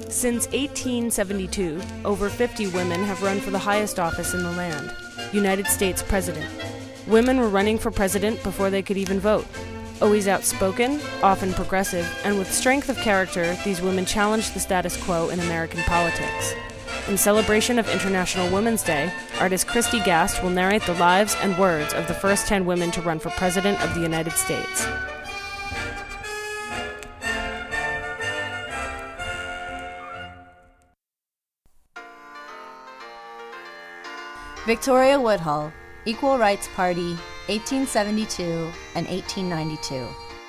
Since 1872, over 50 women have run for the highest office in the land, United States President. Women were running for president before they could even vote. Always outspoken, often progressive, and with strength of character, these women challenged the status quo in American politics. In celebration of International Women's Day, artist Christy Gast will narrate the lives and words of the first 10 women to run for President of the United States. Victoria Woodhull, Equal Rights Party, 1872 and 1892.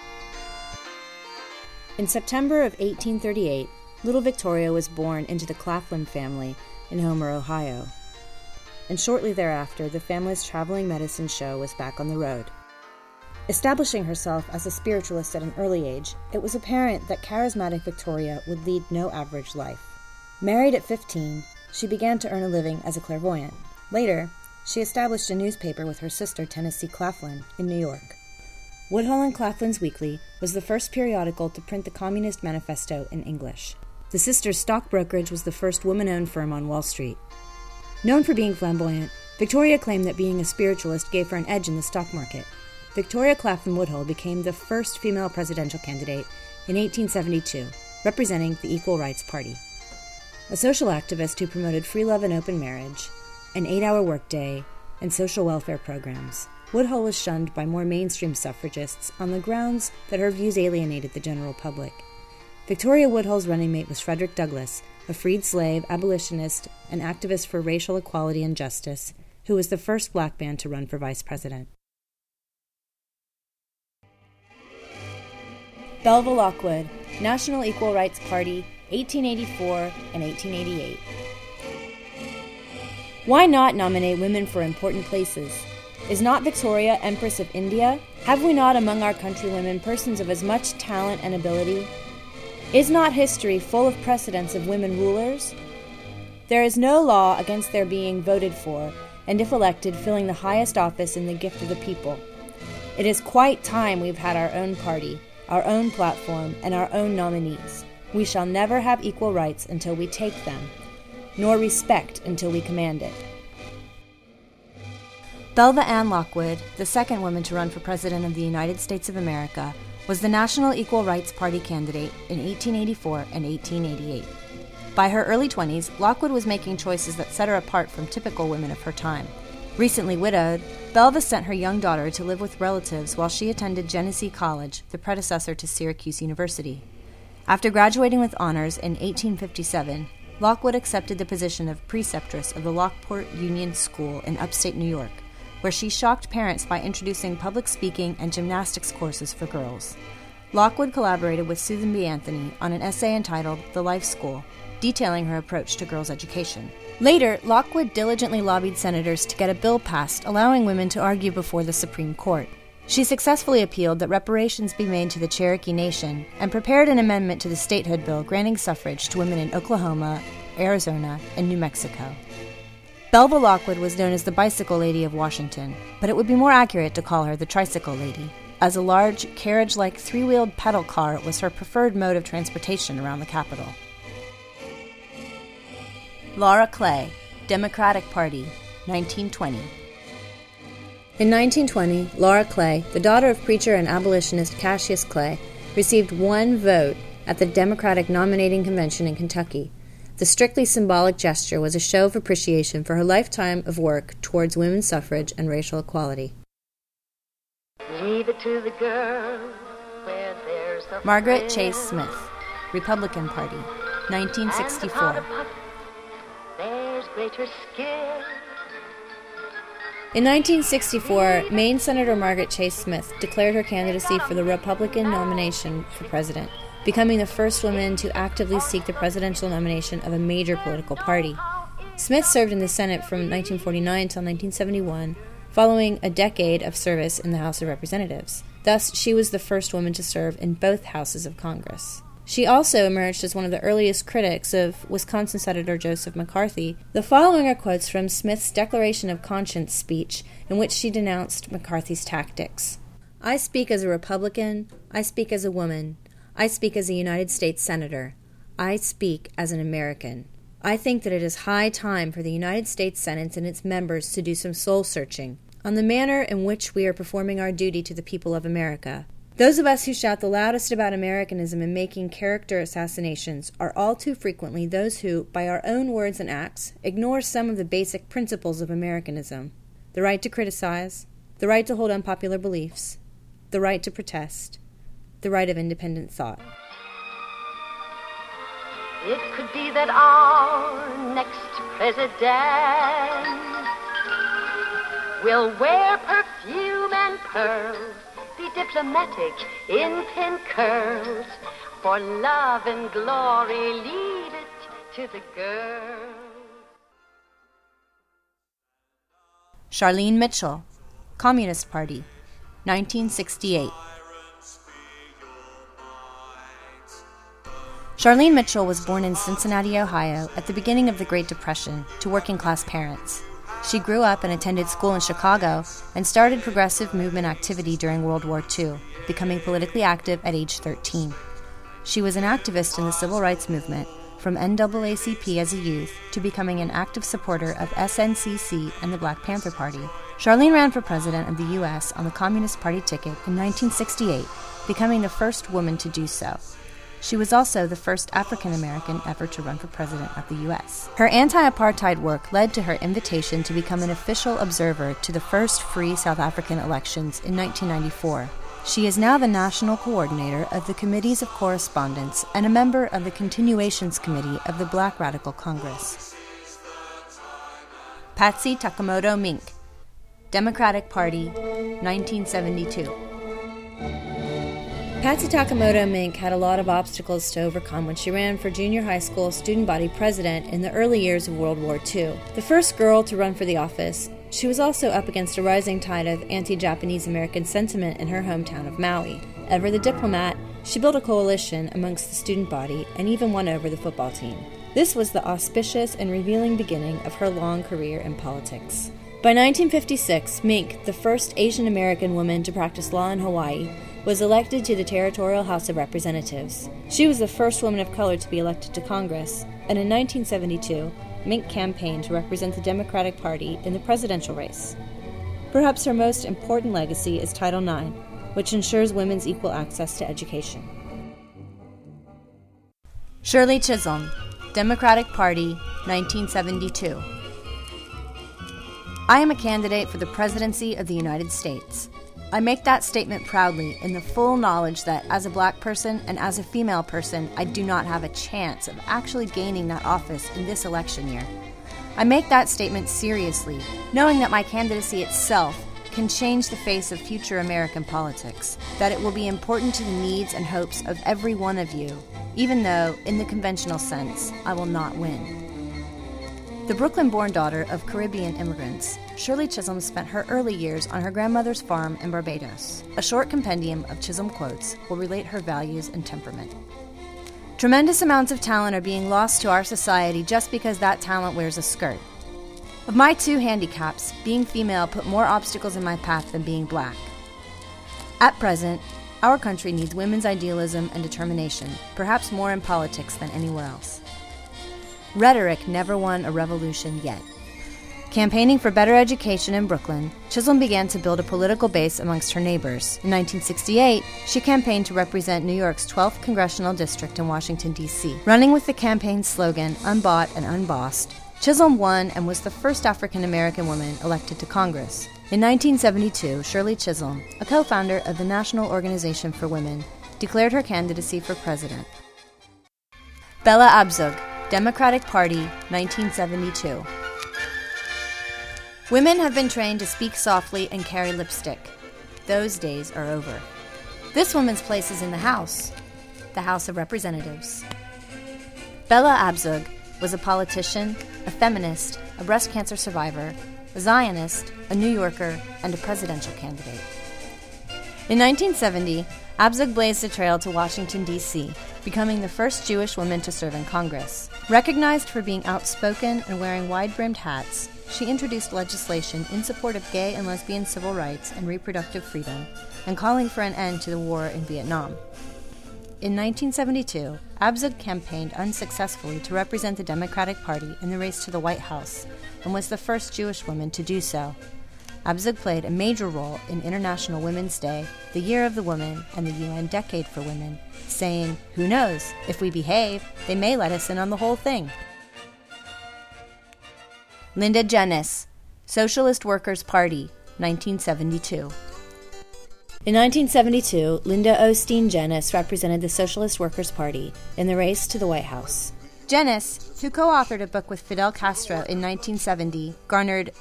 In September of 1838, little Victoria was born into the Claflin family in Homer, Ohio. And shortly thereafter, the family's traveling medicine show was back on the road. Establishing herself as a spiritualist at an early age, it was apparent that charismatic Victoria would lead no average life. Married at 15, she began to earn a living as a clairvoyant. Later, she established a newspaper with her sister Tennessee Claflin in New York. Woodhull and Claflin's Weekly was the first periodical to print the Communist Manifesto in English. The sisters' stock brokerage was the first woman-owned firm on Wall Street. Known for being flamboyant, Victoria claimed that being a spiritualist gave her an edge in the stock market. Victoria Claflin Woodhull became the first female presidential candidate in 1872, representing the Equal Rights Party. A social activist who promoted free love and open marriage, an 8-hour workday, and social welfare programs, Woodhull was shunned by more mainstream suffragists on the grounds that her views alienated the general public. Victoria Woodhull's running mate was Frederick Douglass, a freed slave, abolitionist, and activist for racial equality and justice, who was the first black man to run for vice president. Belva Lockwood, National Equal Rights Party, 1884 and 1888. Why not nominate women for important places? Is not Victoria Empress of India? Have we not among our countrywomen persons of as much talent and ability? Is not history full of precedents of women rulers? There is no law against their being voted for, and if elected, filling the highest office in the gift of the people. It is quite time we've had our own party, our own platform, and our own nominees. We shall never have equal rights until we take them, nor respect until we command it. Belva Ann Lockwood, the second woman to run for President of the United States of America, was the National Equal Rights Party candidate in 1884 and 1888. By her early 20s, Lockwood was making choices that set her apart from typical women of her time. Recently widowed, Belva sent her young daughter to live with relatives while she attended Genesee College, the predecessor to Syracuse University. After graduating with honors in 1857, Lockwood accepted the position of preceptress of the Lockport Union School in upstate New York, where she shocked parents by introducing public speaking and gymnastics courses for girls. Lockwood collaborated with Susan B. Anthony on an essay entitled The Life School, detailing her approach to girls' education. Later, Lockwood diligently lobbied senators to get a bill passed allowing women to argue before the Supreme Court. She successfully appealed that reparations be made to the Cherokee Nation and prepared an amendment to the statehood bill granting suffrage to women in Oklahoma, Arizona, and New Mexico. Belva Lockwood was known as the Bicycle Lady of Washington, but it would be more accurate to call her the Tricycle Lady, as a large, carriage-like three-wheeled pedal car was her preferred mode of transportation around the Capitol. Laura Clay, Democratic Party, 1920. In 1920, Laura Clay, the daughter of preacher and abolitionist Cassius Clay, received 1 vote at the Democratic Nominating Convention in Kentucky. The strictly symbolic gesture was a show of appreciation for her lifetime of work towards women's suffrage and racial equality. Leave it to the girl where there's a Margaret Chase Smith, Republican Party, 1964. There's greater skill. In 1964, Maine Senator Margaret Chase Smith declared her candidacy for the Republican nomination for president, becoming the first woman to actively seek the presidential nomination of a major political party. Smith served in the Senate from 1949 until 1971, following a decade of service in the House of Representatives. Thus, she was the first woman to serve in both houses of Congress. She also emerged as one of the earliest critics of Wisconsin Senator Joseph McCarthy. The following are quotes from Smith's Declaration of Conscience speech, in which she denounced McCarthy's tactics. "I speak as a Republican. I speak as a woman. I speak as a United States Senator. I speak as an American. I think that it is high time for the United States Senate and its members to do some soul-searching on the manner in which we are performing our duty to the people of America. Those of us who shout the loudest about Americanism and making character assassinations are all too frequently those who, by our own words and acts, ignore some of the basic principles of Americanism: the right to criticize, the right to hold unpopular beliefs, the right to protest, the right of independent thought. It could be that our next president will wear perfume and pearls, be diplomatic in pin curls, for love and glory lead it to the girl. Charlene Mitchell, Communist Party, 1968. Charlene Mitchell was born in Cincinnati, Ohio, at the beginning of the Great Depression to working-class parents. She grew up and attended school in Chicago and started progressive movement activity during World War II, becoming politically active at age 13. She was an activist in the civil rights movement, from NAACP as a youth to becoming an active supporter of SNCC and the Black Panther Party. Charlene ran for president of the U.S. on the Communist Party ticket in 1968, becoming the first woman to do so. She was also the first African-American ever to run for president of the U.S. Her anti-apartheid work led to her invitation to become an official observer to the first free South African elections in 1994. She is now the national coordinator of the Committees of Correspondence and a member of the Continuations Committee of the Black Radical Congress. Patsy Takemoto Mink, Democratic Party, 1972. Patsy Takemoto Mink had a lot of obstacles to overcome when she ran for junior high school student body president in the early years of World War II. The first girl to run for the office, she was also up against a rising tide of anti-Japanese American sentiment in her hometown of Maui. Ever the diplomat, she built a coalition amongst the student body and even won over the football team. This was the auspicious and revealing beginning of her long career in politics. By 1956, Mink, the first Asian American woman to practice law in Hawaii, was elected to the Territorial House of Representatives. She was the first woman of color to be elected to Congress, and in 1972, Mink campaigned to represent the Democratic Party in the presidential race. Perhaps her most important legacy is Title IX, which ensures women's equal access to education. Shirley Chisholm, Democratic Party, 1972. I am a candidate for the presidency of the United States. I make that statement proudly in the full knowledge that as a black person and as a female person, I do not have a chance of actually gaining that office in this election year. I make that statement seriously, knowing that my candidacy itself can change the face of future American politics, that it will be important to the needs and hopes of every one of you, even though, in the conventional sense, I will not win. The Brooklyn-born daughter of Caribbean immigrants, Shirley Chisholm spent her early years on her grandmother's farm in Barbados. A short compendium of Chisholm quotes will relate her values and temperament. Tremendous amounts of talent are being lost to our society just because that talent wears a skirt. Of my two handicaps, being female put more obstacles in my path than being black. At present, our country needs women's idealism and determination, perhaps more in politics than anywhere else. Rhetoric never won a revolution yet. Campaigning for better education in Brooklyn, Chisholm began to build a political base amongst her neighbors. In 1968, she campaigned to represent New York's 12th congressional district in Washington, D.C. Running with the campaign slogan, "Unbought and Unbossed," Chisholm won and was the first African-American woman elected to Congress. In 1972, Shirley Chisholm, a co-founder of the National Organization for Women, declared her candidacy for president. Bella Abzug, Democratic Party, 1972. Women have been trained to speak softly and carry lipstick. Those days are over. This woman's place is in the House of Representatives. Bella Abzug was a politician, a feminist, a breast cancer survivor, a Zionist, a New Yorker, and a presidential candidate. In 1970, Abzug blazed a trail to Washington, D.C., becoming the first Jewish woman to serve in Congress. Recognized for being outspoken and wearing wide-brimmed hats, she introduced legislation in support of gay and lesbian civil rights and reproductive freedom, and calling for an end to the war in Vietnam. In 1972, Abzug campaigned unsuccessfully to represent the Democratic Party in the race to the White House and was the first Jewish woman to do so. Abzug played a major role in International Women's Day, the Year of the Woman, and the UN Decade for Women, saying, "Who knows, if we behave, they may let us in on the whole thing." Linda Jennis, Socialist Workers' Party, 1972. In 1972, Linda Osteen Jennis represented the Socialist Workers' Party in the race to the White House. Jennis, who co-authored a book with Fidel Castro in 1970, garnered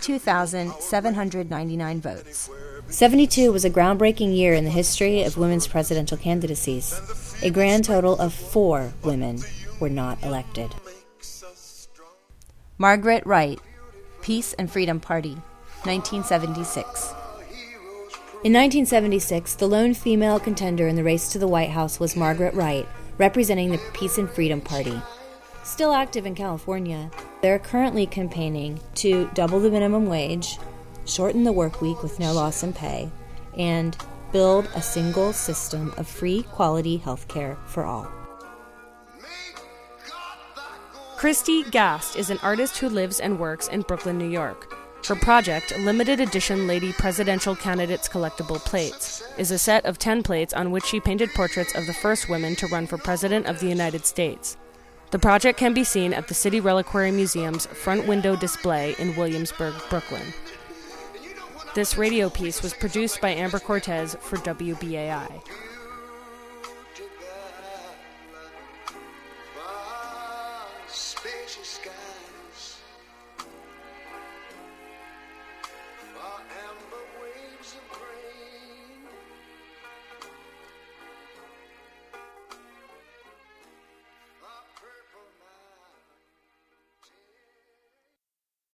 52,799 votes. 72 was a groundbreaking year in the history of women's presidential candidacies. A grand total of 4 women were not elected. Margaret Wright, Peace and Freedom Party, 1976. In 1976, the lone female contender in the race to the White House was Margaret Wright, representing the Peace and Freedom Party. Still active in California, they're currently campaigning to double the minimum wage, shorten the work week with no loss in pay, and build a single system of free, quality health care for all. Christy Gast is an artist who lives and works in Brooklyn, New York. Her project, Limited Edition Lady Presidential Candidates Collectible Plates, is a set of 10 plates on which she painted portraits of the first women to run for President of the United States. The project can be seen at the City Reliquary Museum's front window display in Williamsburg, Brooklyn. This radio piece was produced by Amber Cortez for WBAI. Spacious skies, far